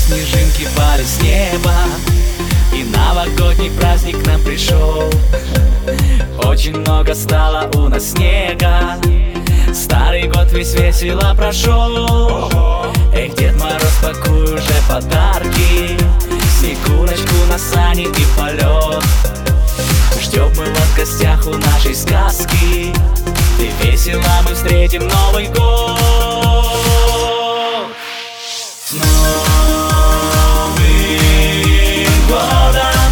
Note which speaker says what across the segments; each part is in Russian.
Speaker 1: снежинки пали с неба, и новогодний праздник к нам пришел. Очень много стало у нас снега, старый год весь весело прошел. Эх, Дед Мороз, пакуй уже подарки, Снегурочку на сани и полет. Ждем мы вас в гостях у нашей сказки, и весело мы встретим Новый год. С Новым годом!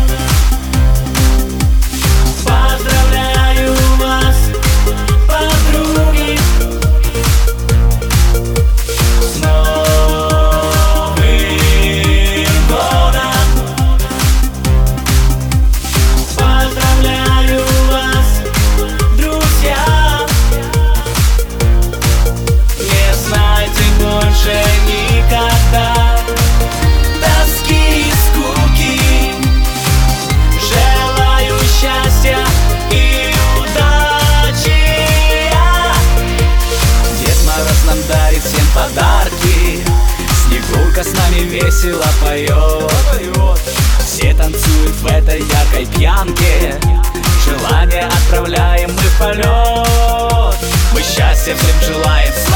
Speaker 1: Поздравляю вас, подруги! С Новым годом! Поздравляю вас, друзья! Не знайте больше никогда тоски и скуки. Желаю счастья и удачи. Дед Мороз нам дарит всем подарки, Снегурка с нами весело поет. Все танцуют в этой яркой пьянке, желания отправляем мы в полет. Мы счастья всем желаем.